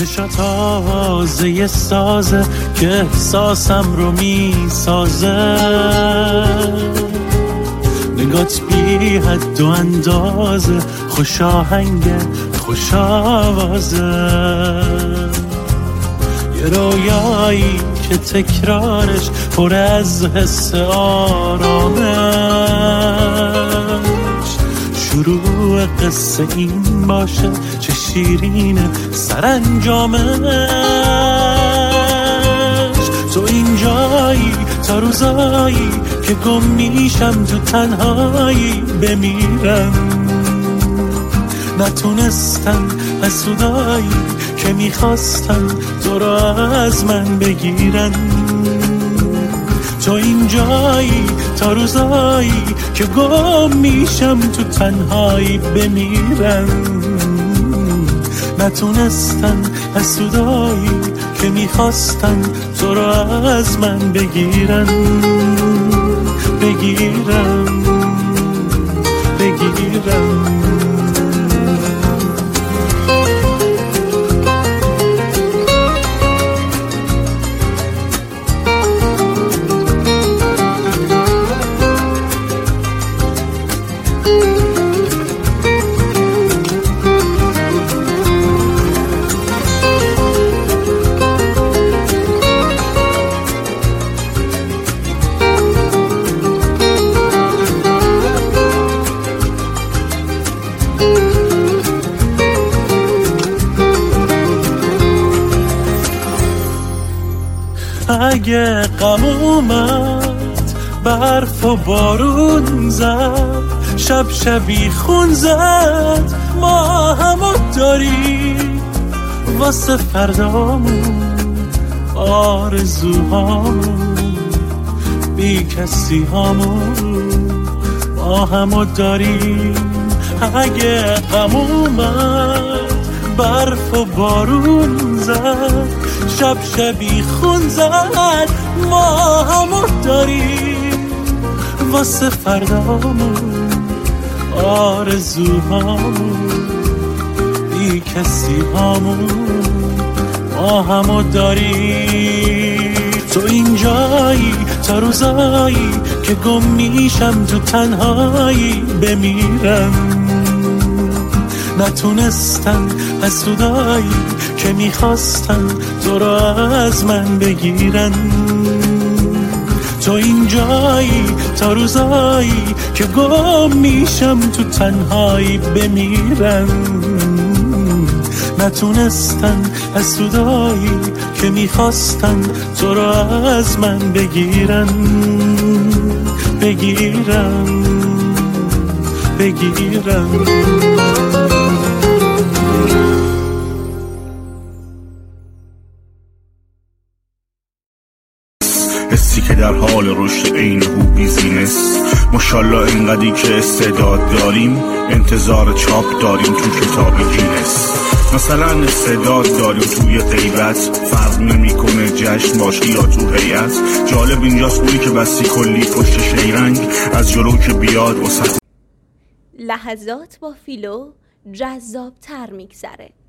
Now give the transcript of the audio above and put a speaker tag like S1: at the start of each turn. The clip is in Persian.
S1: چشات آوازه سازه که احساسم رو میسازه، نگات بی حد و اندازه، خوش آهنگه خوش آوازه، یه رویایی که تکرارش پر از حس آرامش، شروع قصه این باشه چه شیرینه سرانجامش. تو اینجایی تا روزایی که گم میشم تو تنهایی بمیرم، نتونستن حسودایی که میخواستن تو رو از من بگیرن. تو اینجایی تا روزایی که گم میشم تو تنهایی بمیرم، نتونستن حسودایی که میخواستن تو رو از من بگیرن. بگیرم بگیرم اگه غم اومد برف و بارون زد، شب شبی خون زد، ما همو داریم واسه فردامون، آرزوهامون، بی کسی هامون، ما همو داریم. اگه غم اومد برف و بارون زد، شب شبی خون زد، ما همو داریم واسه فردامون، آرزوهامون، بی کسی هامون، ما همو داریم. تو اینجایی تا روزایی که گم میشم تو تنهایی بمیرم، نتونستن حسودایی که میخواستن تو رو از من بگیرن. تو اینجایی تا روزایی که گم میشم تو تنهایی بمیرم، نتونستن حسودایی که میخواستن تو رو از من بگیرن. بگیرم بگیرم
S2: حسی که در حال رشد عین هو بیزینس، ماشالله اینقدری که استعداد داریم انتظار چاپ داریم تو کتاب گینس. مثلا استعداد داریم توی غیبت، فرق نمیکنه جشن باشی یا تو هیئت. جالب اینجاست اونی که بستی کلی پشت شیرنگ از جلو که بیاد وسط.
S3: لحظات با فیلو جذاب تر میگذره.